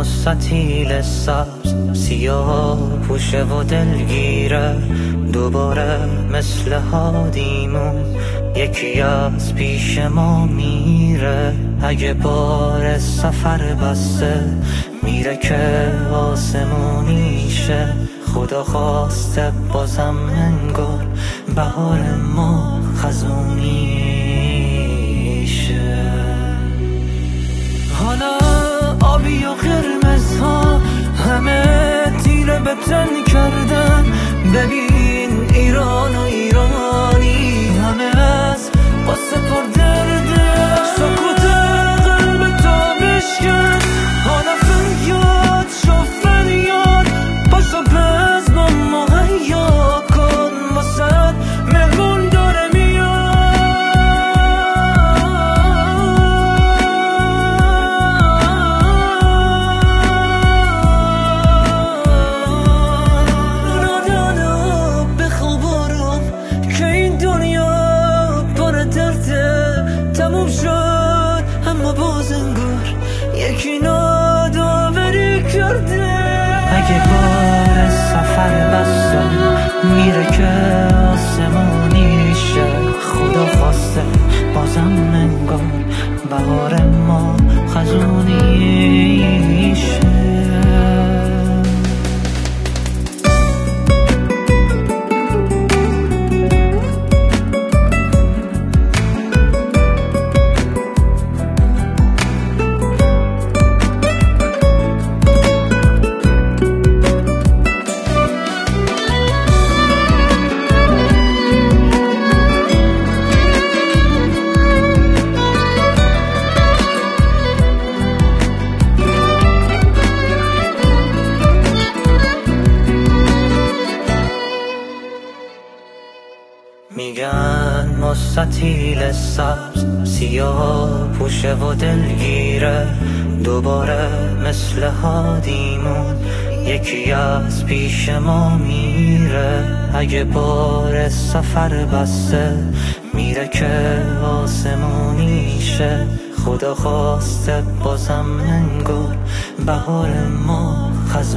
مستطیل سبز سیاه پوشه و دلگیره، دوباره مثل هادیمون یکی از پیش ما میره. اگه بار سفر بسته میره که آسمونیشه، خدا خواسته بازم انگار بهار ما خزونیشه. حالا آبی و قرمز ها همه تیره به تن کردن، ببین ایران و ایرانی همه از قصه پر درده. سکوت قلب تو بشکن، حالا فریاد شو فریاد، پاشو پس با ما حیا کن، واسد مهمون داره یکی ناداوری کرده. اگه بار سفر بسته میره که آسمونیشه، خدا خواسته بازم انگار بهار ما خزونیشه. میگن مستطیل سبز سیاه پوشه و دلگیره، دوباره مثل هادیمون یکی از پیش ما میره. اگه بار سفر بسته میره که آسمونیشه، خدا خواسته بازم انگار بهار ما